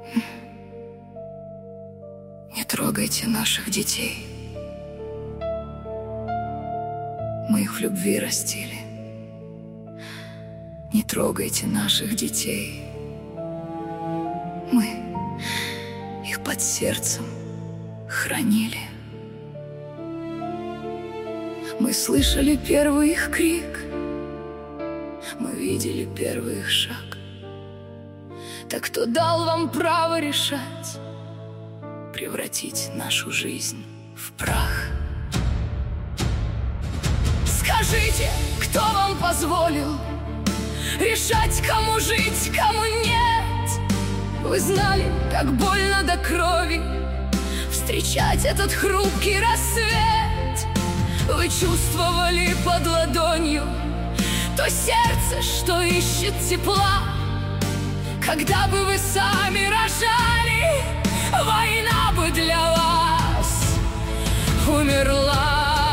Не трогайте наших детей. Мы их в любви растили. Не трогайте наших детей. Мы их под сердцем хранили. Мы слышали первый их крик, мы видели первый их шаг. Так кто дал вам право решать, превратить нашу жизнь в прах? Скажите, кто вам позволил решать, кому жить, кому нет? Вы знали, как больно до крови встречать этот хрупкий рассвет. Вы чувствовали под ладонью то сердце, что ищет тепла. Когда бы вы сами рожали, война бы для вас умерла.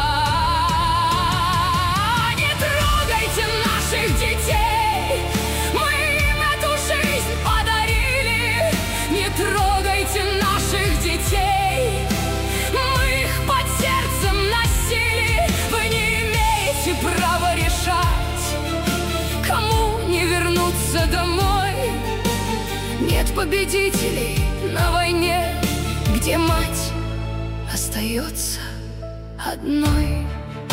Не трогайте наших детей, мы им эту жизнь подарили. Не трогайте наших детей, мы их под сердцем носили. Вы не имеете права решать, кому не вернуться домой. Нет победителей на войне, где мать остается одной.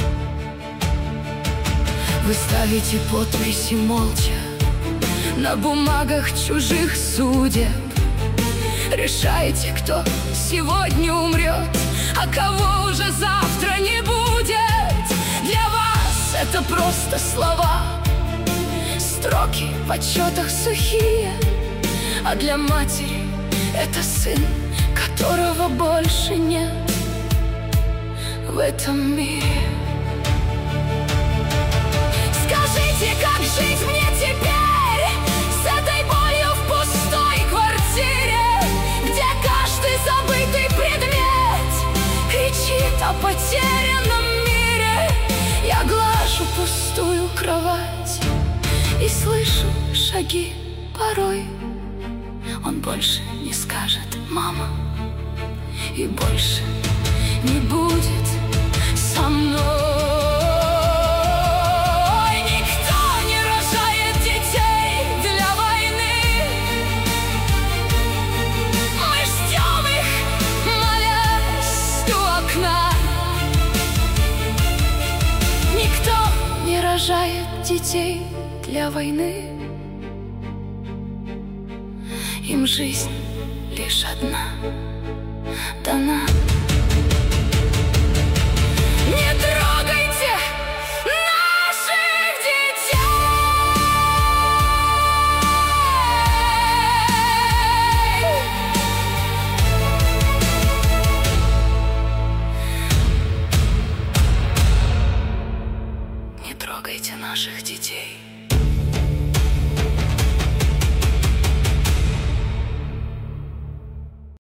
Вы ставите подписи молча на бумагах чужих судеб. Решаете, кто сегодня умрет, а кого уже завтра не будет. Для вас это просто слова, строки в отчетах сухие. А для матери это сын, которого больше нет в этом мире. Скажите, как жить мне теперь с этой болью в пустой квартире, где каждый забытый предмет кричит о потерянном мире? Я глажу пустую кровать и слышу шаги порой. Он больше не скажет «мама» и больше не будет со мной. Никто не рожает детей для войны. Мы ждем их, молясь у окна. Никто не рожает детей для войны. Им жизнь лишь одна дана. Не трогайте наших детей. Не трогайте наших детей.